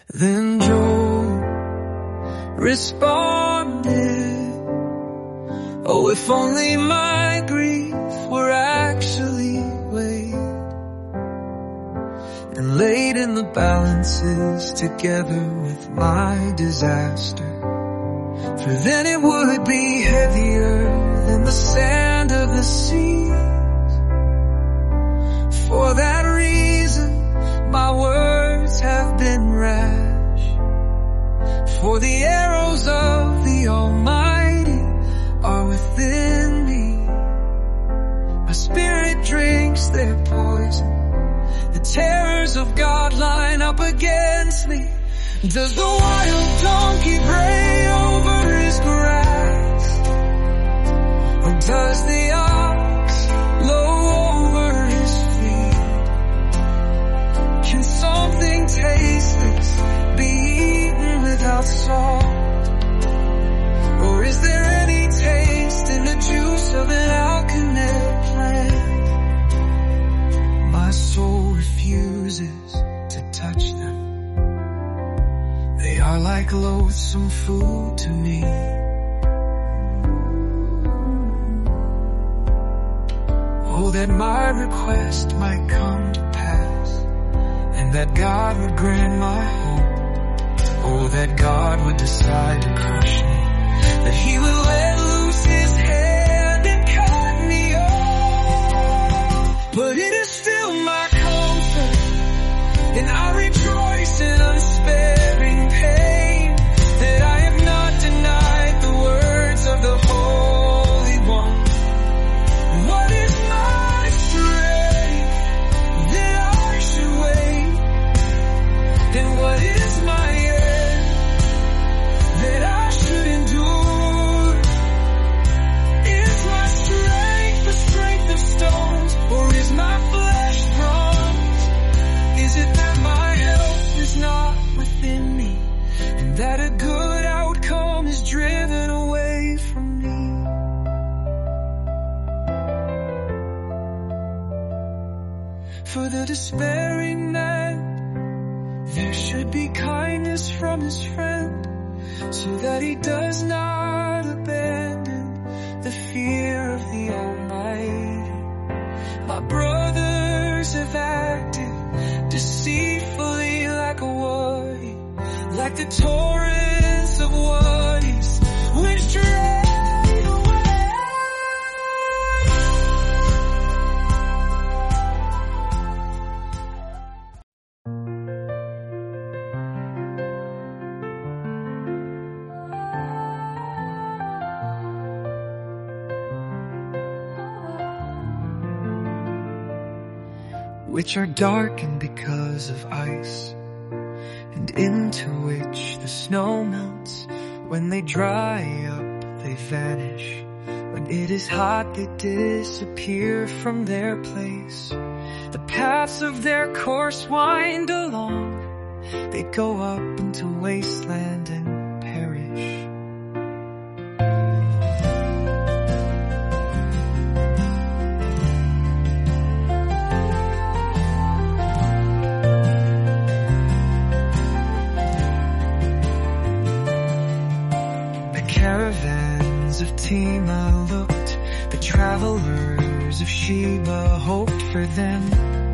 Then Job responded, oh, if only my grief were actually weighed and laid in the balances together with my disaster, for then it would be heavier than the sand of the seas. For that reason my words have been rash, for the arrows of the Almighty are within me. My spirit drinks their poison, the terrors of God line up against me. Does the wild donkey bray over his grass, or does the ox low over his feet? Can something tasteless be eaten without salt? Or is there any taste in the juice of an alkanet plant? My soul refuses to touch them. They are like loathsome food to me. Oh, that my request might come to pass, and that God would grant my hope. Oh, that God would decide to crush me, that He would let loose His hand and cut me off. But it is still my comfort, and I rejoice in unsparing pain, that I have not denied the words of the Holy One. What is my strength that I should wait? And what is my end that I should endure? Is my strength the strength of stones, or is my flesh bronze? Is it that my health is not within me, and that a good outcome is driven away from me? For the despairing man, there should be kindness from his friend, so that he does not abandon the fear of the Almighty. My brothers have acted deceitfully like a worry, like the torrents of waters which drain away. Which are darkened because of ice, and into which the snow melts. When they dry up, they vanish. When it is hot, they disappear from their place. The paths of their course wind along. They go up into wasteland and perish. Caravans of Tema looked, the travelers of Sheba hoped for them.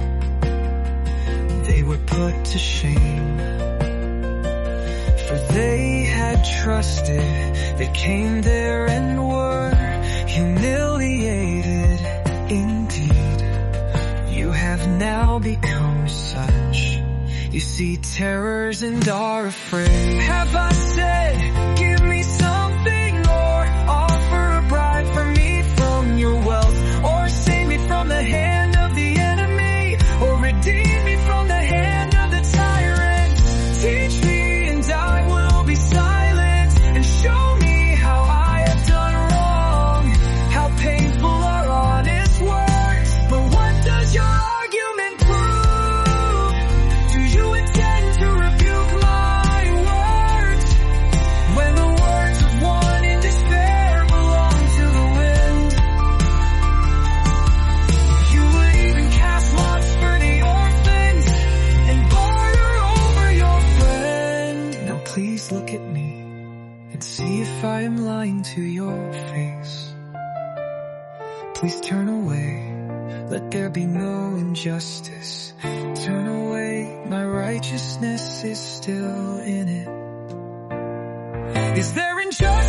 They were put to shame, for they had trusted. They came there and were humiliated indeed. You have now become such. You see terrors and are afraid. Have I said, give me something, or offer a bribe for me from your wealth, or save me from the hand of the enemy, or redeem me from the hand of the tyrant? Teach me and I will be silent, and show me how I have done wrong. How painful are honest words, but what does your argument prove? Do you intend to rebuke my words when the words of look at me and see if I am lying to your face. Please turn away, let there be no injustice. Turn away, my righteousness is still in it. Is there injustice?